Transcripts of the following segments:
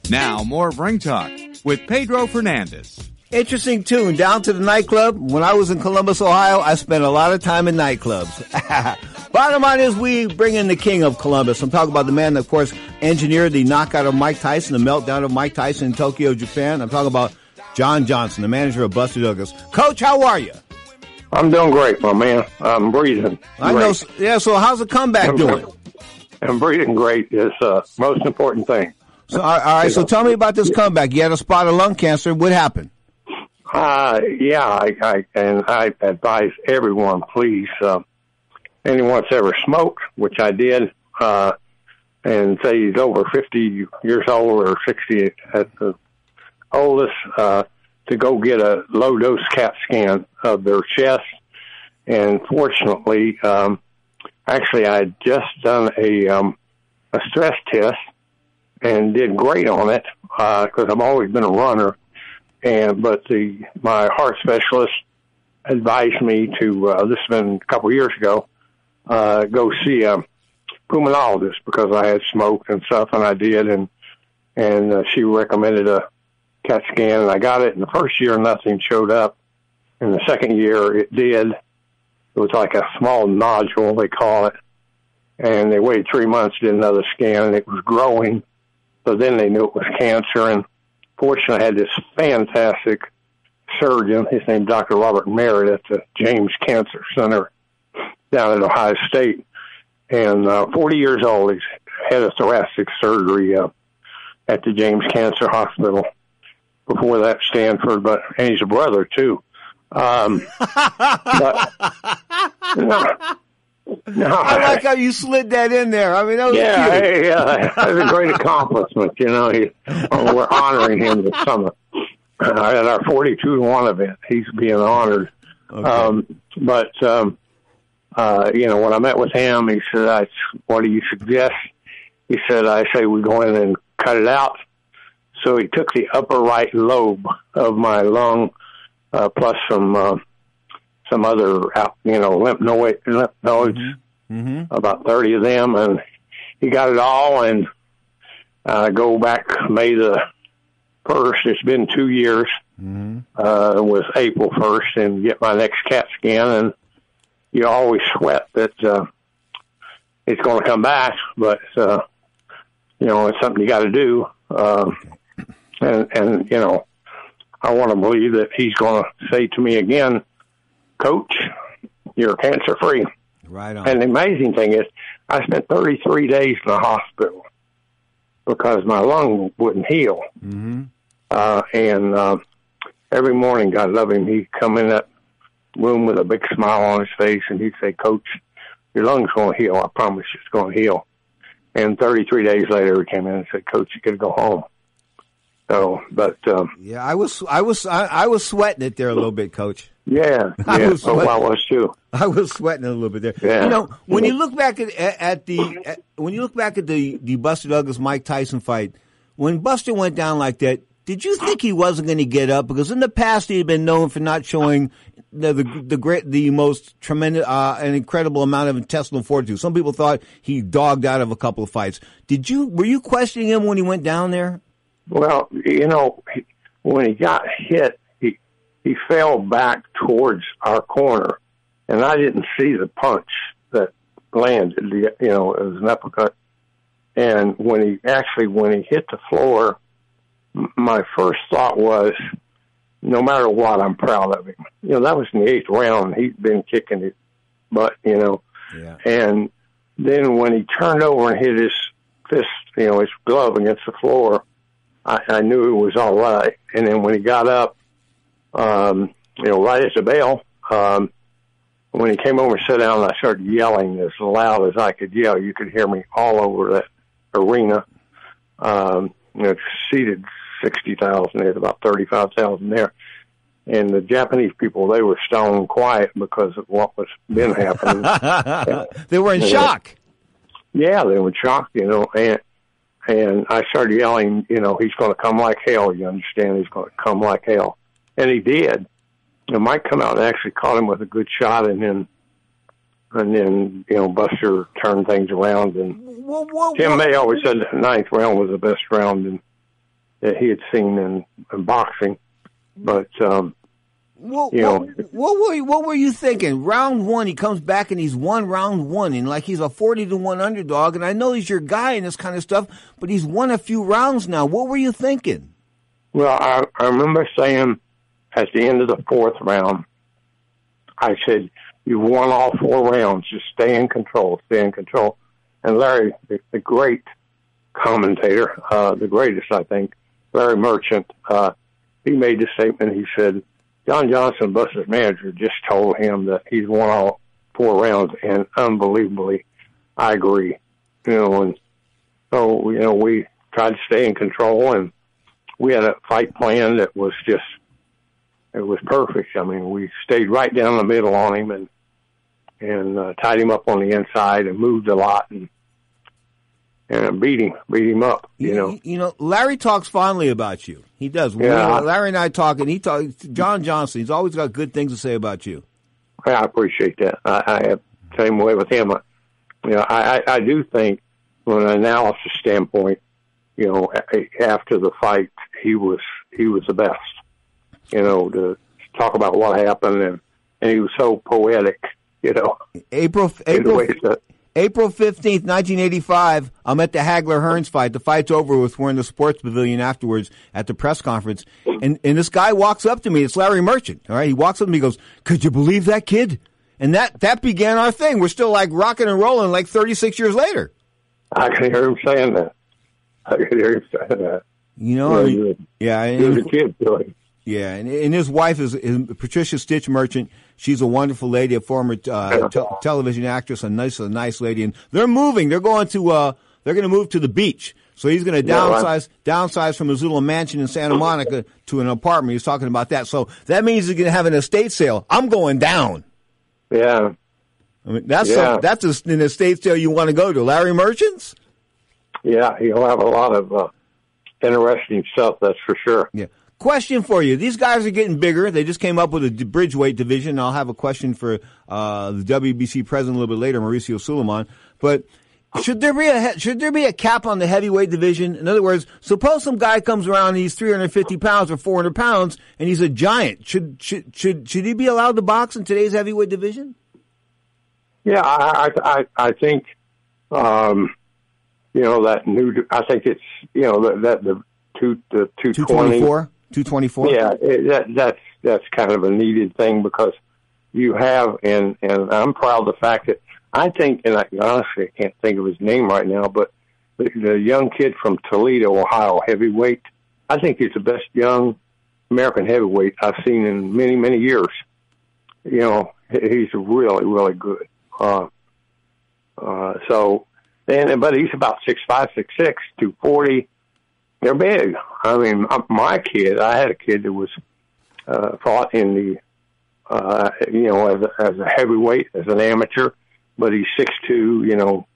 Now, more of Ring Talk with Pedro Fernandez. Interesting tune. Down to the nightclub. When I was in Columbus, Ohio, I spent a lot of time in nightclubs. Bottom line is we bring in the king of Columbus. I'm talking about the man that, of course, engineered the knockout of Mike Tyson, the meltdown of Mike Tyson in Tokyo, Japan. I'm talking about John Johnson, the manager of Buster Douglas. Coach, how are you? I'm doing great, my man. I'm breathing. I know. Yeah, so how's the comeback doing? I'm breathing great is the most important thing. So, all right, so tell me about this comeback. You had a spot of lung cancer. What happened? I advise everyone, please, anyone that's ever smoked, which I did, and say he's over 50 years old or 60 at the oldest, to go get a low-dose CAT scan of their chest. And fortunately, actually, I had just done a stress test and did great on it because I've always been a runner. But my heart specialist advised me to, this has been a couple of years ago, go see a pulmonologist because I had smoked and stuff, and I did, and she recommended a CAT scan, and I got it. In the first year, nothing showed up. In the second year, it did. It was like a small nodule, they call it, and they waited 3 months, did another scan, and it was growing. So then they knew it was cancer, and fortunately, I had this fantastic surgeon. His name is Dr. Robert Merritt at the James Cancer Center down at Ohio State. And 40 years old, he's had a thoracic surgery at the James Cancer Hospital. Before that, Stanford, and he's a brother, too. But, no, I like how you slid that in there. I mean, that was cute. Yeah, that was a great accomplishment. We're honoring him this summer at our 42-1 event. He's being honored. Okay. When I met with him, he said, "What do you suggest?" He said, "I say we go in and cut it out." So he took the upper right lobe of my lung, plus some other, lymph nodes, mm-hmm. about 30 of them, and he got it all. And go back May the 1st. It's been 2 years. Mm-hmm. It was April 1st, and get my next CAT scan. And you always sweat that it's going to come back, but it's something you got to do. And I want to believe that he's going to say to me again, "Coach, you're cancer-free." Right on. And the amazing thing is, I spent 33 days in the hospital because my lung wouldn't heal. Mm-hmm. And every morning, God love him, he'd come in that room with a big smile on his face, and he'd say, "Coach, your lung's going to heal. I promise you it's going to heal." And 33 days later, he came in and said, "Coach, you got to go home." So, yeah, I was sweating it there a little bit, Coach. Yeah, I was too. I was sweating it a little bit there. Yeah. When you look back at the Buster Douglas Mike Tyson fight, when Buster went down like that, did you think he wasn't going to get up? Because in the past he had been known for not showing the most tremendous and incredible amount of intestinal fortitude. Some people thought he dogged out of a couple of fights. Were you questioning him when he went down there? Well, when he got hit, he fell back towards our corner, and I didn't see the punch that landed. It was an uppercut. And when he hit the floor, my first thought was, no matter what, I'm proud of him. That was in the 8th round. He'd been kicking his butt, Yeah. And then when he turned over and hit his fist, his glove against the floor, I knew it was all right. And then when he got up, right as the bell, when he came over and sat down, I started yelling as loud as I could yell. You could hear me all over that arena. Seated 60,000. There's about 35,000 there. And the Japanese people, they were stone quiet because of what was been happening. They were in shock. Yeah, they were in shock, and I started yelling, he's going to come like hell, you understand? He's going to come like hell. And he did. And Mike come out and actually caught him with a good shot, and then Buster turned things around. And Tim May always said the 9th round was the best round that he had seen in boxing. But what were you thinking? Round one, he comes back and he's won round one, and like he's a 40-1 underdog. And I know he's your guy and this kind of stuff, but he's won a few rounds now. What were you thinking? Well, I remember saying at the end of the fourth round, I said, "You won all 4 rounds. Just stay in control. Stay in control." And Larry, the great commentator, the greatest, I think, Larry Merchant, he made the statement. He said, John Johnson, Buster's manager, just told him that he's won all 4 rounds, and unbelievably, I agree. And so, we tried to stay in control, and we had a fight plan that was just, it was perfect. I mean, we stayed right down the middle on him and tied him up on the inside and moved a lot and beat him up, Larry talks fondly about you. He does. Yeah. Larry and I talk, and John Johnson, he's always got good things to say about you. I appreciate that. I have the same way with him. I do think from an analysis standpoint, after the fight, he was the best, to talk about what happened, and he was so poetic, April 15th, 1985, I'm at the Hagler-Hearns fight. The fight's over with. We're in the sports pavilion afterwards at the press conference. And this guy walks up to me. It's Larry Merchant. All right. He walks up to me and goes, "Could you believe that kid?" And that began our thing. We're still like rocking and rolling like 36 years later. I can hear him saying that. He was a kid doing. Yeah, and his wife is Patricia Stitch Merchant. She's a wonderful lady, a former television actress, a nice lady. And they're moving. They're going to move to the beach. So he's going to downsize from his little mansion in Santa Monica to an apartment. He's talking about that. So that means he's going to have an estate sale. I'm going down. Yeah. I mean, that's an estate sale you want to go to. Larry Merchant's? Yeah, he'll have a lot of interesting stuff, that's for sure. Yeah. Question for you. These guys are getting bigger. They just came up with a bridgeweight division. I'll have a question for the WBC president a little bit later, Mauricio Suleiman. But should there be a cap on the heavyweight division? In other words, suppose some guy comes around and he's 350 pounds or 400 pounds and he's a giant. Should he be allowed to box in today's heavyweight division? Yeah, I think that new. I think it's the 220. 224? Yeah, that's kind of a needed thing because you have, and I'm proud of the fact that I think, and honestly I can't think of his name right now, but the young kid from Toledo, Ohio, heavyweight, I think he's the best young American heavyweight I've seen in many, many years. He's really, really good. But he's about 6'5", 6'6", 240. They're big. I mean, my kid, I had a kid that was fought in the, as a heavyweight, as an amateur, but he's 6'2",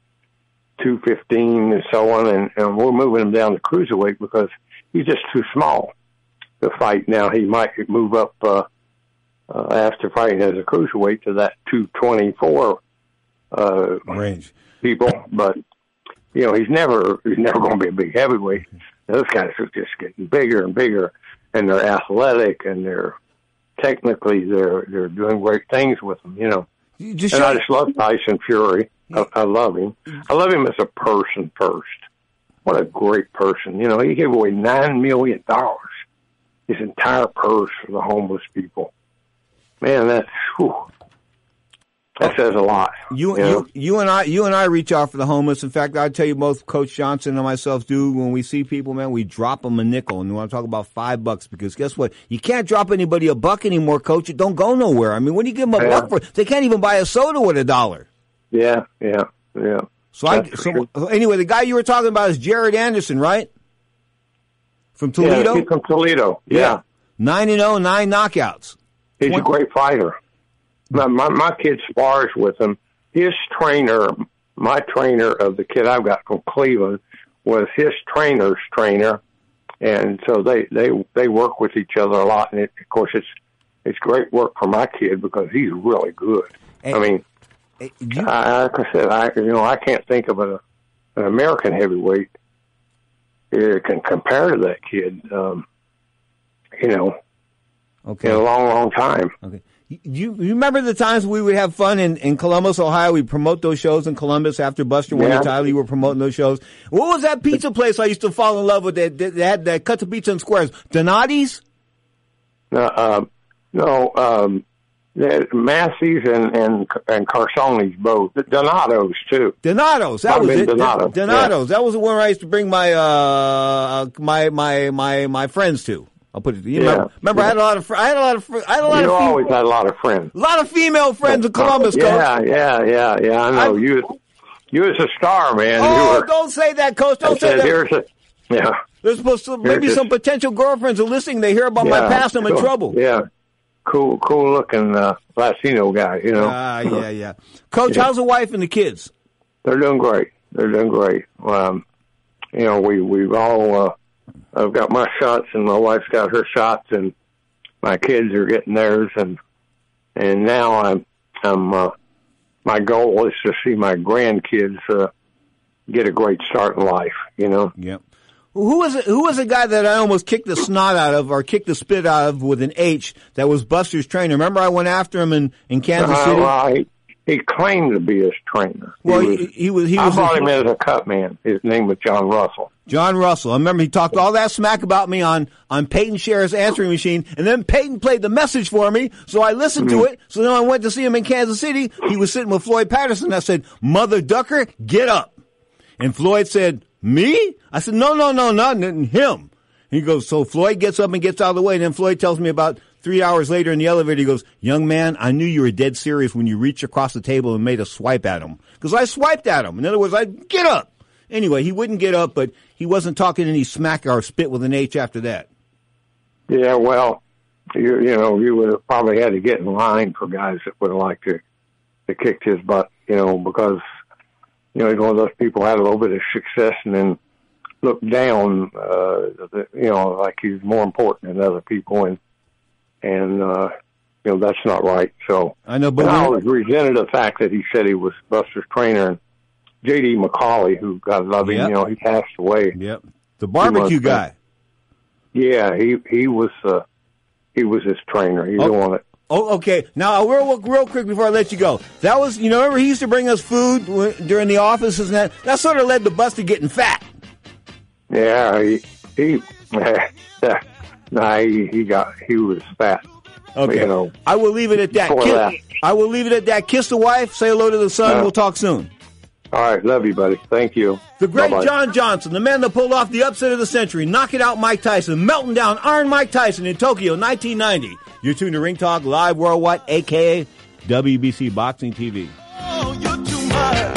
215 and so on, and we're moving him down to cruiserweight because he's just too small to fight. Now he might move up after fighting as a cruiserweight to that 224 range people, but he's never going to be a big heavyweight. Those guys are just getting bigger and bigger, and they're athletic, and they're technically they're doing great things with them. I just love Tyson Fury. I love him. I love him as a person first. What a great person. He gave away $9 million, his entire purse for the homeless people. Man, that says a lot. You and I reach out for the homeless. In fact, I tell you, both Coach Johnson and myself do. When we see people, man, we drop them a nickel, and we want to talk about $5 because guess what? You can't drop anybody a buck anymore, Coach. It don't go nowhere. I mean, when you give them a buck for, they can't even buy a soda with $1. Yeah. So anyway, the guy you were talking about is Jared Anderson, right? From Toledo. Yeah, he's from Toledo. Yeah. 9-0, 9 knockouts. He's a great fighter. My kid spars with him. His trainer, my trainer of the kid I've got from Cleveland, was his trainer's trainer, and so they work with each other a lot. And of course, it's great work for my kid because he's really good. I mean, like I said, I can't think of an American heavyweight can compare to that kid. Okay. In a long, long time. Okay. You remember the times we would have fun in Columbus, Ohio? We'd promote those shows in Columbus after Buster won the title. You were promoting those shows. What was that pizza place I used to fall in love with that cut the pizza in squares? Donati's? No, Massey's and Carsoni's both. Donato's too. Donato's. That was it. Donato's. Donato's. Yeah. That was the one where I used to bring my my friends to. I'll put it. Remember, I had a lot of. You always had a lot of friends. A lot of female friends in Columbus. Yeah. I know you was a star, man. Oh, don't say that, Coach. Don't say that. There's supposed to maybe some potential girlfriends are listening. They hear about my past. I'm in trouble. Yeah. Cool looking Latino guy. Yeah. Coach, how's the wife and the kids? They're doing great. We've all. I've got my shots, and my wife's got her shots, and my kids are getting theirs, and now I'm my goal is to see my grandkids get a great start in life. Yep. Who was a guy that I almost kicked the snot out of or kicked the spit out of with an H that was Buster's trainer? Remember I went after him in Kansas City? Well, he claimed to be his trainer. Well, he was. I brought him in as a cut man. His name was John Russell. John Russell. I remember he talked all that smack about me on Peyton Scherer's answering machine, and then Peyton played the message for me, so I listened to it. So then I went to see him in Kansas City. He was sitting with Floyd Patterson. I said, "Mother Ducker, get up." And Floyd said, "Me?" I said, No, not him. He goes, so Floyd gets up and gets out of the way, and then Floyd tells me about 3 hours later in the elevator, he goes, "Young man, I knew you were dead serious when you reached across the table and made a swipe at him." Because I swiped at him. In other words, get up. Anyway, he wouldn't get up, but he wasn't talking any smack or spit with an H after that. Yeah, well, you would have probably had to get in line for guys that would have liked to kick his butt, because, he's one of those people who had a little bit of success and then looked down, like he's more important than other people, and that's not right. So I know, but I always resented the fact that he said he was Buster's trainer. And J.D. McCauley, who, God love him, he passed away. Yep, the barbecue guy. Yeah, he was his trainer. He didn't want it. Oh, okay. Now, real quick before I let you go, that was, remember he used to bring us food during the offices and that? That sort of led to Buster getting fat. Yeah, he was fat. Okay. I will leave it at that. I will leave it at that. Kiss the wife, say hello to the son, we'll talk soon. All right, love you, buddy. Thank you. The great Bye-bye. John Johnson, the man that pulled off the upset of the century, knocking out Mike Tyson, melting down Iron Mike Tyson in Tokyo 1990. You're tuned to Ring Talk Live Worldwide, a.k.a. WBC Boxing TV. Oh, you're too much.